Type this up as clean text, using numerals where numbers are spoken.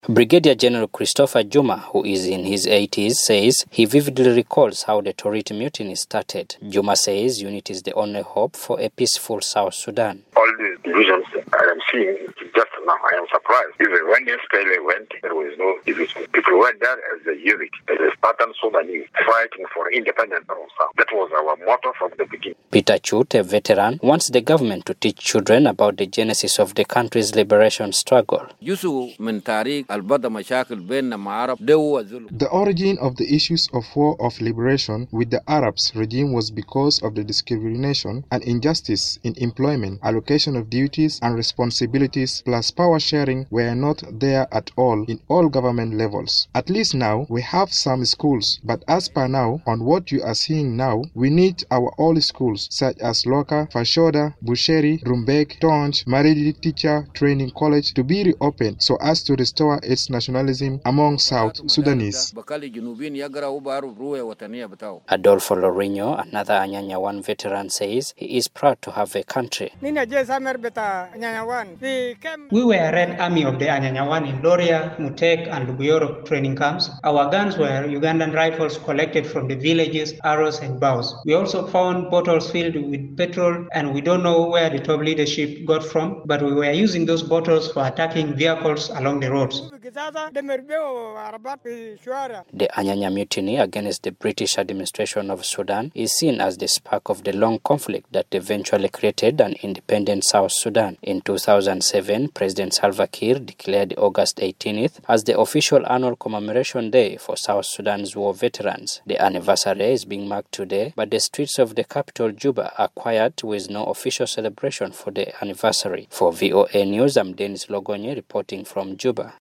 Brigadier General Christopher Juma, who is in his 80s, says he vividly recalls how the Torit mutiny started. Juma says unity is the only hope for a peaceful South Sudan. All these divisions I am seeing just now, I am surprised. Even when the SPLA went, there was no division. People went there as a unit, as a Spartan Sudanese, fighting for independence from South. That was our motto from the beginning. Peter Chut, a veteran, wants the government to teach children about the genesis of the country's liberation struggle. The origin of the issues of war of liberation with the Arabs regime was because of the discrimination and injustice in employment, allocation of duties and responsibilities, plus power sharing were not there at all in all government levels. At least now we have some schools, but as per now, on what you are seeing now, we need our old schools such as Loka, Fashoda, Busheri, Rumbek, Tonj, Maridi Teacher Training College to be reopened so as to restore its nationalism among South Sudanese. Adolfo Lourinho, another Anyanya One veteran, says he is proud to have a country. We were Red Army of the Anyanya One in Loria, Mutek and Lubuyoro training camps. Our guns were Ugandan rifles collected from the villages, arrows and bows. We also found bottles filled with petrol, and we don't know where the top leadership got from, but we were using those bottles for attacking vehicles along the roads. The Anyanya mutiny against the British administration of Sudan is seen as the spark of the long conflict that eventually created an independent South Sudan. In 2007, President Salva Kiir declared August 18th as the official annual commemoration day for South Sudan's war veterans. The anniversary is being marked today, but the streets of the capital, Juba, are quiet with no official celebration for the anniversary. For VOA News, I'm Dennis Logonye reporting from Juba.